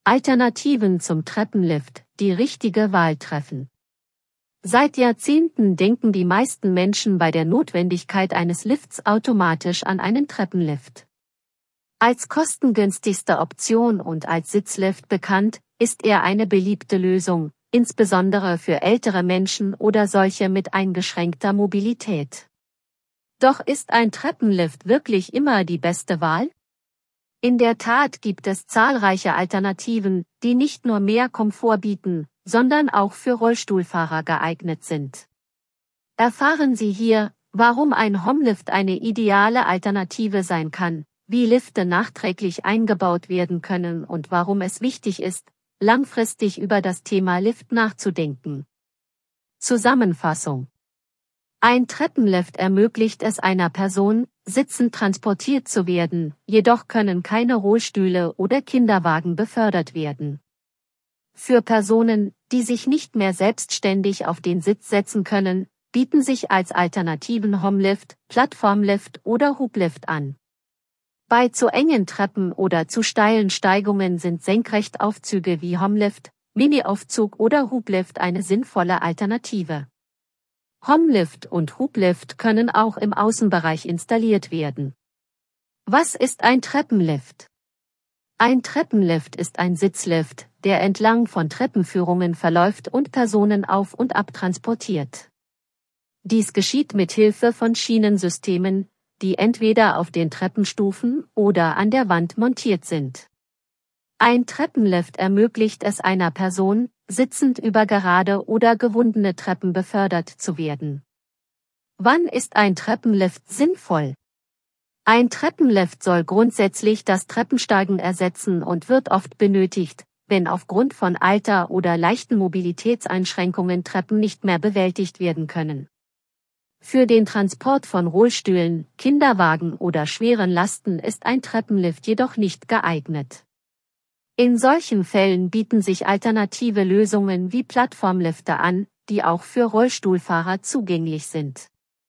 Alternativen zum Treppenlift, die richtige Wahl treffen. Seit Jahrzehnten denken die meisten Menschen bei der Notwendigkeit eines Lifts automatisch an einen Treppenlift. Als kostengünstigste Option und als Sitzlift bekannt, ist er eine beliebte Lösung, insbesondere für ältere Menschen oder solche mit eingeschränkter Mobilität. Doch ist ein Treppenlift wirklich immer die beste Wahl? In der Tat gibt es zahlreiche Alternativen, die nicht nur mehr Komfort bieten, sondern auch für Rollstuhlfahrer geeignet sind. Erfahren Sie hier, warum ein Homelift eine ideale Alternative sein kann, wie Lifte nachträglich eingebaut werden können und warum es wichtig ist, langfristig über das Thema Lift nachzudenken. Zusammenfassung: Ein Treppenlift ermöglicht es einer Person, sitzend transportiert zu werden, jedoch können keine Rollstühle oder Kinderwagen befördert werden. Für Personen, die sich nicht mehr selbstständig auf den Sitz setzen können, bieten sich als Alternativen Homelift, Plattformlift oder Hublift an. Bei zu engen Treppen oder zu steilen Steigungen sind Senkrechtaufzüge wie Homelift, Mini-Aufzug oder Hublift eine sinnvolle Alternative. Homelift und Hublift können auch im Außenbereich installiert werden. Was ist ein Treppenlift? Ein Treppenlift ist ein Sitzlift, der entlang von Treppenführungen verläuft und Personen auf und ab transportiert. Dies geschieht mit Hilfe von Schienensystemen, die entweder auf den Treppenstufen oder an der Wand montiert sind. Ein Treppenlift ermöglicht es einer Person, sitzend über gerade oder gewundene Treppen befördert zu werden. Wann ist ein Treppenlift sinnvoll? Ein Treppenlift soll grundsätzlich das Treppensteigen ersetzen und wird oft benötigt, wenn aufgrund von Alter oder leichten Mobilitätseinschränkungen Treppen nicht mehr bewältigt werden können. Für den Transport von Rollstühlen, Kinderwagen oder schweren Lasten ist ein Treppenlift jedoch nicht geeignet. In solchen Fällen bieten sich alternative Lösungen wie Plattformlifte an, die auch für Rollstuhlfahrer zugänglich sind.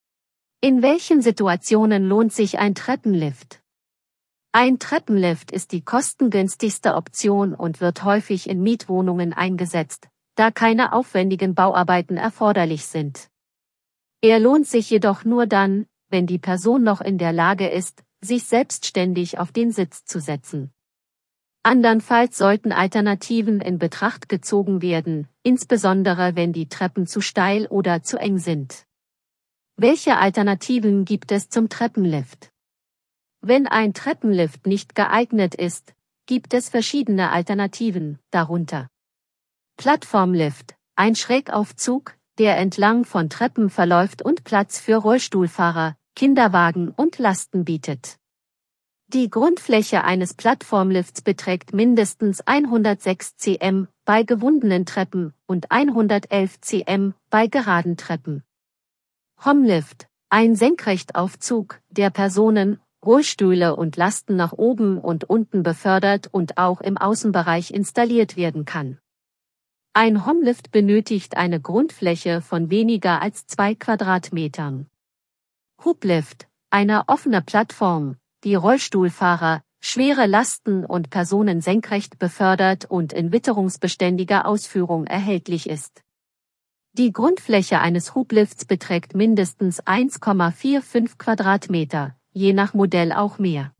In welchen Situationen lohnt sich ein Treppenlift? Ein Treppenlift ist die kostengünstigste Option und wird häufig in Mietwohnungen eingesetzt, da keine aufwendigen Bauarbeiten erforderlich sind. Er lohnt sich jedoch nur dann, wenn die Person noch in der Lage ist, sich selbstständig auf den Sitz zu setzen. Andernfalls sollten Alternativen in Betracht gezogen werden, insbesondere wenn die Treppen zu steil oder zu eng sind. Welche Alternativen gibt es zum Treppenlift? Wenn ein Treppenlift nicht geeignet ist, gibt es verschiedene Alternativen, darunter Plattformlift, ein Schrägaufzug, der entlang von Treppen verläuft und Platz für Rollstuhlfahrer, Kinderwagen und Lasten bietet. Die Grundfläche eines Plattformlifts beträgt mindestens 106 cm bei gewundenen Treppen und 111 cm bei geraden Treppen. Homelift, ein Senkrechtaufzug, der Personen, Rollstühle und Lasten nach oben und unten befördert und auch im Außenbereich installiert werden kann. Ein Homelift benötigt eine Grundfläche von weniger als 2 Quadratmetern. Hublift, eine offene Plattform, die Rollstuhlfahrer, schwere Lasten und Personen senkrecht befördert und in witterungsbeständiger Ausführung erhältlich ist. Die Grundfläche eines Hublifts beträgt mindestens 1,45 Quadratmeter, je nach Modell auch mehr.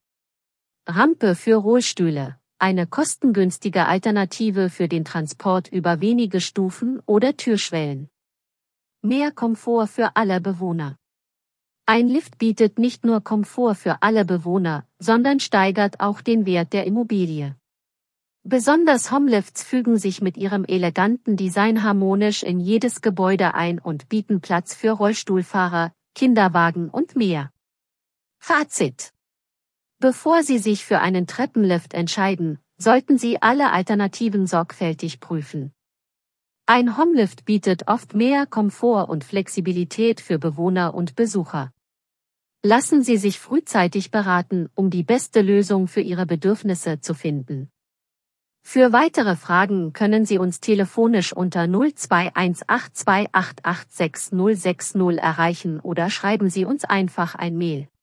Rampe für Rollstühle, eine kostengünstige Alternative für den Transport über wenige Stufen oder Türschwellen. Mehr Komfort für alle Bewohner. Ein Lift bietet nicht nur Komfort für alle Bewohner, sondern steigert auch den Wert der Immobilie. Besonders Homelifts fügen sich mit ihrem eleganten Design harmonisch in jedes Gebäude ein und bieten Platz für Rollstuhlfahrer, Kinderwagen und mehr. Fazit: Bevor Sie sich für einen Treppenlift entscheiden, sollten Sie alle Alternativen sorgfältig prüfen. Ein Homelift bietet oft mehr Komfort und Flexibilität für Bewohner und Besucher. Lassen Sie sich frühzeitig beraten, um die beste Lösung für Ihre Bedürfnisse zu finden. Für weitere Fragen können Sie uns telefonisch unter 021828866060 erreichen oder schreiben Sie uns einfach ein Mail.